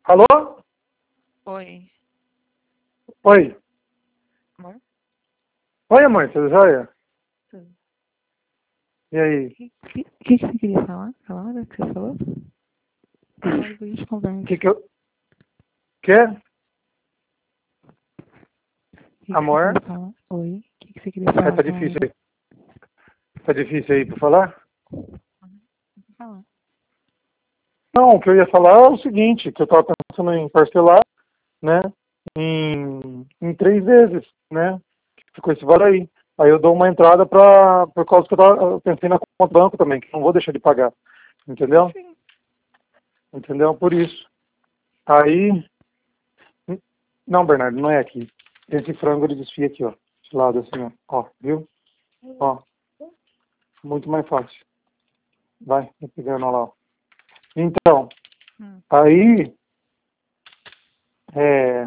Alô? Oi. Oi. Amor? Oi, amor, tudo jóia? Tudo. E aí? O que você queria falar? Aquela hora que você falou? Agora depois a gente conversa. Que eu... Quê? O que você Amor? queria falar? Oi. O que você queria É, falar? tá Aquela difícil hora? aí. Tá difícil aí pra falar? Falar. Não, o que eu ia falar é o seguinte, que eu tava pensando em parcelar, né? Em 3 vezes, né? Ficou esse valor aí. Aí eu dou uma entrada por causa que eu pensei na conta do banco também, que eu não vou deixar de pagar. Entendeu? Sim. Entendeu? Por isso. Aí. Não, Bernardo, não é aqui. Esse frango ele desfia aqui, ó. Esse lado assim, ó. Ó, viu? Ó. Muito mais fácil. Vai pegando lá, ó. Então, aí. É.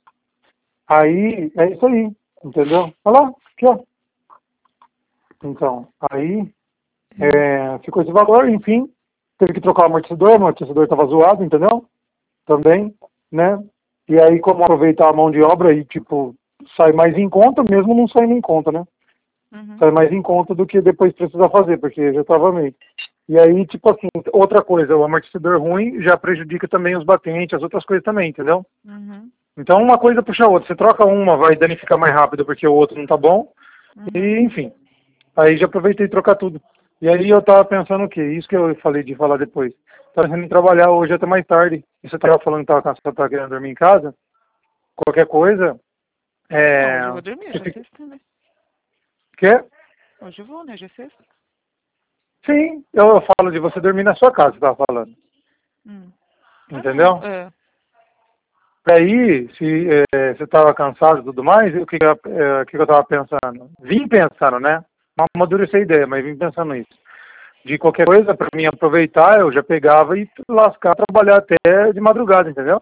Aí é isso aí. Entendeu? Olha lá, aqui, ó. Então, aí. Ficou esse valor, enfim. Teve que trocar o amortecedor estava zoado, entendeu? Também, né? E aí, como aproveitar a mão de obra e, tipo, sai mais em conta, mesmo não saindo em conta, né? Sai mais em conta do que depois precisar fazer, porque já estava meio. E aí, tipo assim, outra coisa, o amortecedor ruim já prejudica também os batentes, as outras coisas também, entendeu? Então, uma coisa puxa a outra. Você troca uma, vai danificar mais rápido porque o outro não tá bom. E, enfim. Aí já aproveitei e trocar tudo. E aí eu tava pensando o quê? Isso que eu falei de falar depois. Tava pensando em trabalhar hoje até mais tarde. E você tava falando que tava cansado, tava querendo dormir em casa. Qualquer coisa. Não, hoje eu vou dormir, hoje é sexta, né? Quê? Hoje eu vou, né? Hoje é sexta. Sim, eu falo de você dormir na sua casa, você tava falando. Entendeu? É. Aí, se você estava cansado e tudo mais, o que eu estava pensando? Vim pensando, né? Não amadurecer a ideia, mas vim pensando nisso. De qualquer coisa, para mim aproveitar, eu já pegava e lascar, trabalhar até de madrugada, entendeu?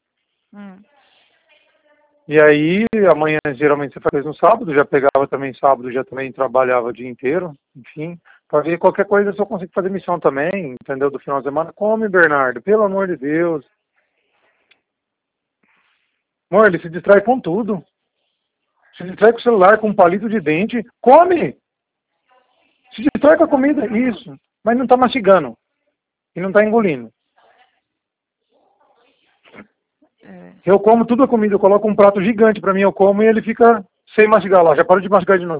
E aí, amanhã geralmente você faz no sábado, já pegava também sábado, já também trabalhava o dia inteiro, enfim. Para ver qualquer coisa, se eu consigo fazer missão também, entendeu? Do final de semana. Come, Bernardo, pelo amor de Deus. Amor, ele se distrai com tudo. Se distrai com o celular, com um palito de dente. Come! Se distrai com a comida, isso. Mas não está mastigando. E não está engolindo. Eu como tudo a comida, eu coloco um prato gigante para mim, eu como e ele fica sem mastigar lá. Já parou de mastigar de novo.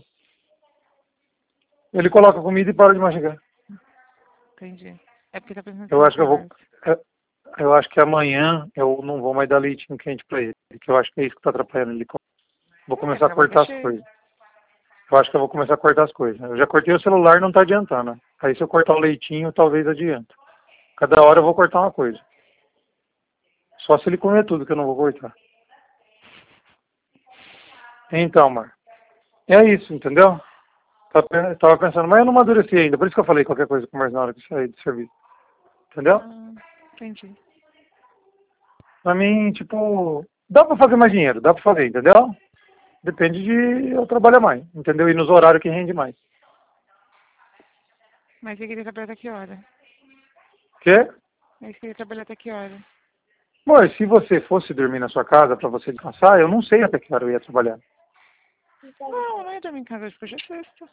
Ele coloca a comida e para de mastigar. Entendi. É porque tá pensando Eu que acho que eu acho que amanhã eu não vou mais dar leitinho quente para ele. Que eu acho que é isso que está atrapalhando ele. Vou começar a cortar as coisas. Eu acho que eu vou começar a cortar as coisas. Eu já cortei o celular, não está adiantando. Aí se eu cortar o leitinho, talvez adianta. Cada hora eu vou cortar uma coisa. Só se ele comer tudo, que eu não vou cortar. Então, Mar. É isso, entendeu? Tava pensando, mas eu não amadureci ainda. Por isso que eu falei qualquer coisa com o Marcos na hora que sair do serviço. Entendeu? Entendi. Pra mim, tipo, dá pra fazer mais dinheiro, dá pra fazer, entendeu? Depende de eu trabalhar mais, entendeu? E nos horários que rende mais. Mas você queria trabalhar até que hora? Quê? Mas você queria trabalhar até que hora? Amor, se você fosse dormir na sua casa pra você descansar, eu não sei até que hora eu ia trabalhar. Não, não ia dormir em casa hoje, porque hoje é sexta.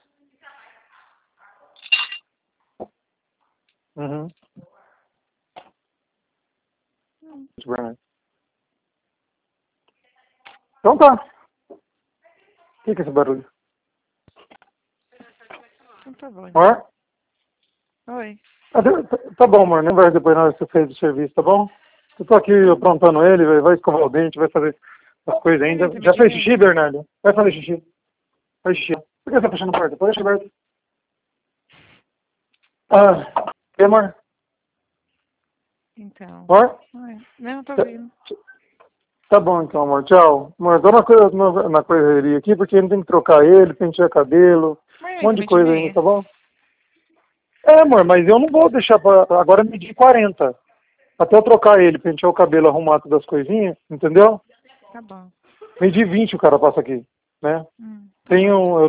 Uhum. Então tá. O que é esse barulho? Então tá bom. Amor? Oi. Tá bom, amor. Não vai depois na hora que você fez o serviço, tá bom? Eu tô aqui aprontando ele, vai escovar o dente, vai fazer as coisas ainda. Já fez xixi, Bernardo? Vai fazer xixi. Faz xixi. Por que você tá fechando a porta? Pode deixar aberto. E amor? Então. Amor? Não, tô ouvindo. Tá bom então, amor. Tchau. Amor, tô na correria aqui, porque ainda tem que trocar ele, pentear cabelo, um monte de coisa ainda, tá bom? Amor, mas eu não vou deixar pra agora medir 40. Até eu trocar ele, pentear o cabelo, arrumar todas as coisinhas, entendeu? Tá bom. Medir 20 o cara passa aqui, né? Eu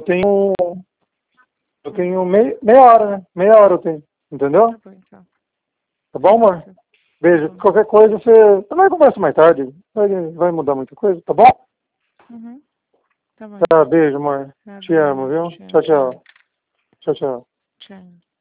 tenho meia hora, né? Meia hora eu tenho, entendeu? Tá bom, então. Tá bom, amor? Beijo. Qualquer coisa, você também conversa mais tarde. Vai mudar muita coisa, tá bom? Uhum. Tá bom. Tá, beijo, amor. Tá Te bom, amo, viu? tchau. Tchau, tchau. Tchau, tchau. Tchau.